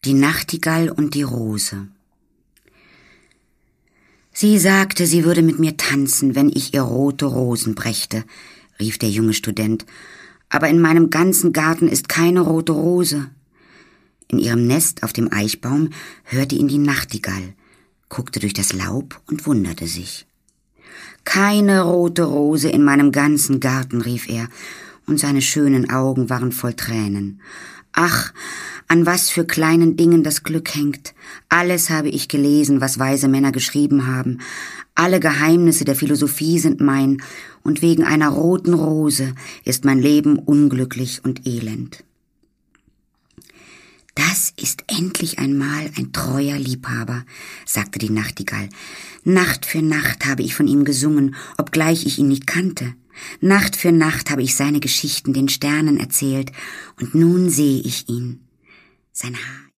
Die Nachtigall und die Rose. Sie sagte, sie würde mit mir tanzen, wenn ich ihr rote Rosen brächte, rief der junge Student. Aber in meinem ganzen Garten ist keine rote Rose. In ihrem Nest auf dem Eichbaum hörte ihn die Nachtigall, guckte durch das Laub und wunderte sich. Keine rote Rose in meinem ganzen Garten, rief er, und seine schönen Augen waren voll Tränen. Ach, an was für kleinen Dingen das Glück hängt. Alles habe ich gelesen, was weise Männer geschrieben haben. Alle Geheimnisse der Philosophie sind mein, und wegen einer roten Rose ist mein Leben unglücklich und elend. Das ist endlich einmal ein treuer Liebhaber, sagte die Nachtigall. Nacht für Nacht habe ich von ihm gesungen, obgleich ich ihn nicht kannte. Nacht für Nacht habe ich seine Geschichten den Sternen erzählt, und nun sehe ich ihn. Sein Haar